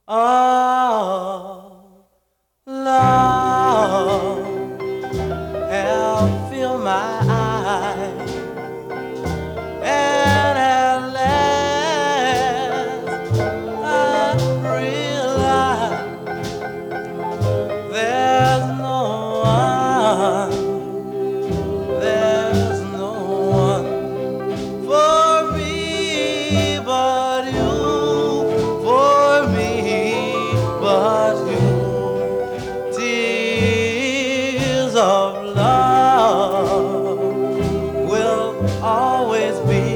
Oh, love, have filled my eyes, and at last I realize there's no one for me but you, for me but you. Tears of love will always be